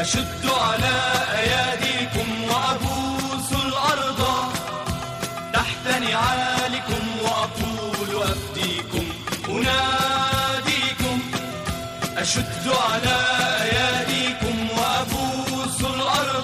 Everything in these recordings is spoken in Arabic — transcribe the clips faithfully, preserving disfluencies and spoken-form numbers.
أشد على أياديكم وأبوس الأرض تحت نعالكم وأقول أفديكم أناديكم. أشد على أياديكم وأبوس الأرض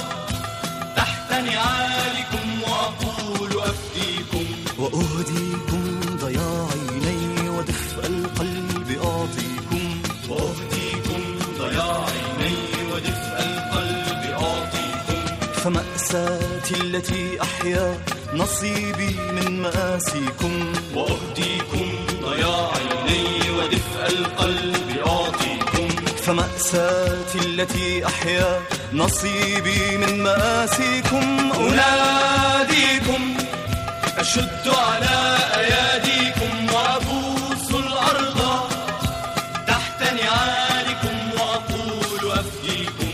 تحت نعالكم وأقول أفديكم. وأهديكم ضياع عيني ودفء القلب أعطيكم. وأهديكم ضياع عيني ودفء القلب أعطيكم. فمأساتي التي أحيا نصيبي من مآسيكم. وأهديكم ضياع عيني ودفء القلب أعطيكم. فمأساتي التي أحيا نصيبي من مآسيكم أناديكم. أشد على أياديكم وأبوس الأرض تحت نعالكم وأقول أفديكم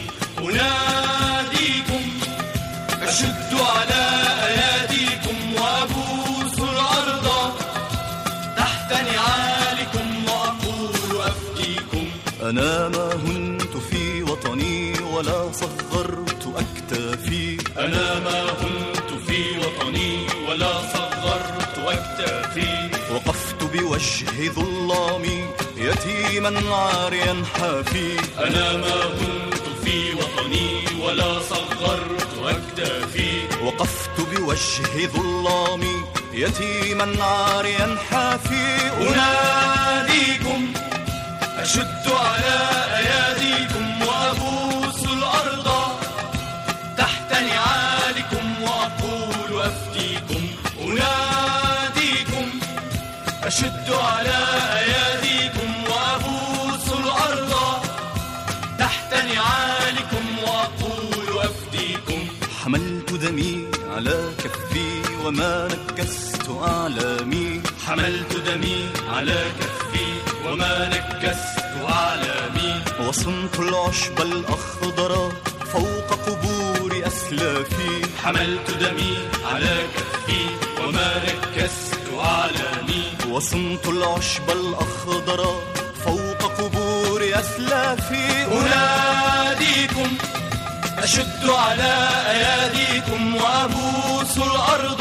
أناديكم. أشد على أياديكم وأبوس الأرض تحت نعالكم وأقول أفديكم. أنا ما هنت في وطني ولا صغرت أكتافي. أنا ما هنت في وطني ولا صغرت أكتافي. وقفت بوجه ظلامي يتيما عاريا حافي. أنا ما هنت في وطني ولا صغرت أكتافي. وقفت بوجه ظلامي يتيما عاريا حافي. أناديكم. أشد على أياديكم وأبوس الأرض تحت نعالكم وأقول أفديكم أناديكم. أشد على أياديكم وأبوس الأرض تحت نعالكم وأقول أفديكم. حملت دمي على كفي وما نكست أعلامي. حملت دمي على كفي وما نكست أعلامي. وصنت العشب الأخضر فوق قبور أسلافي. حملت دمي على كفي وما نكست أعلامي. وصنت العشب الأخضر فوق قبور أسلافي. أناديكم. أشد على أياديكم وأبوس الأرض